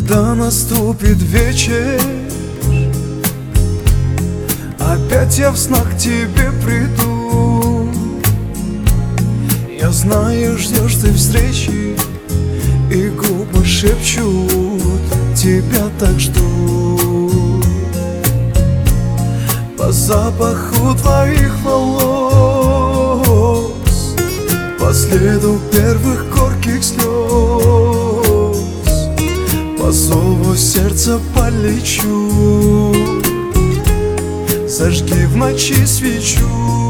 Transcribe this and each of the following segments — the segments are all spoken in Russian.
Когда наступит вечер, опять я в снах к тебе приду. Я знаю, ждешь ты встречи, и губы шепчут, тебя так жду. По запаху твоих волос, по следу первых горьких слез, по зову сердца полечу. Зажги в ночи свечу.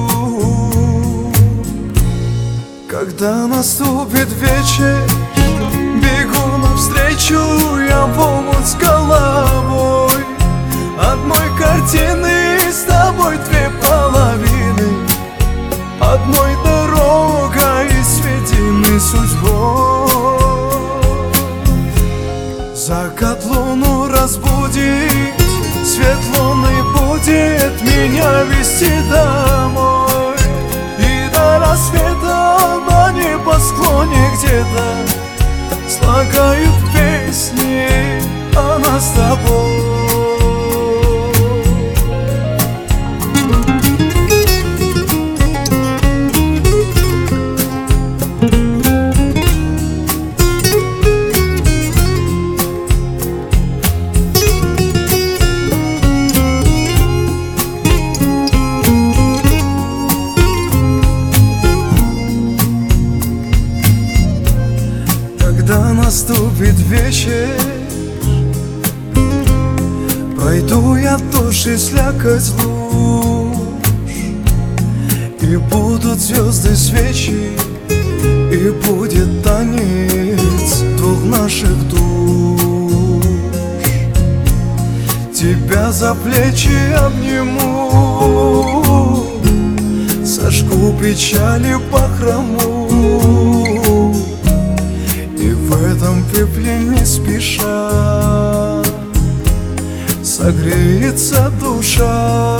Когда наступит вечер, бегу навстречу я в омут с головой. Одной картины с тобой две половины, одной дорогой сведены судьбой. Закат луну разбудит, свет луны будет меня вести домой. И до рассвета на небосклоне где-то слагают песни о нас с тобой. Когда наступит вечер, пройду я души слякоть луж, и будут звезды свечи, и будет танец двух наших душ. Тебя за плечи обниму, сожгу печали бахрому. В этом пепле не спеша согреется душа.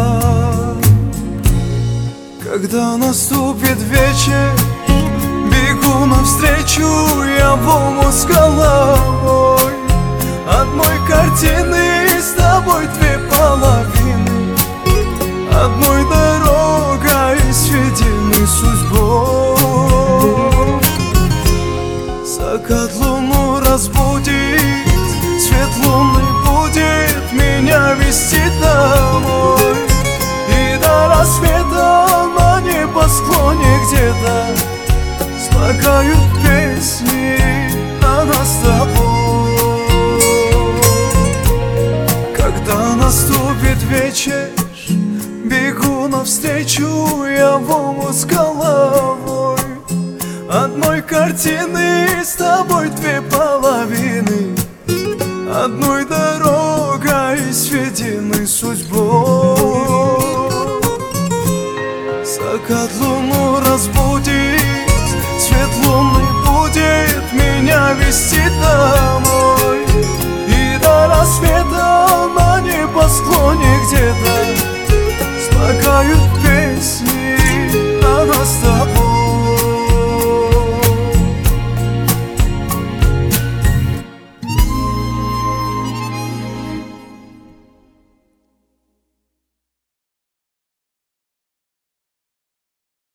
Когда наступит вечер, бегу навстречу я в омут с головой. Одной картины с тобой две половины, одной дорогой сведены судьбой. Закат луну разбудит, свет луны будет меня вести домой. И до рассвета на небосклоне где-то слагают песни о нас с тобой. Когда наступит вечер, бегу навстречу я в омут с головой. Одной картины с тобой две половины, одной дорогой сведены судьбой. Закат луну разбудит, свет луны будет меня вести домой. И до рассвета на небосклоне где-то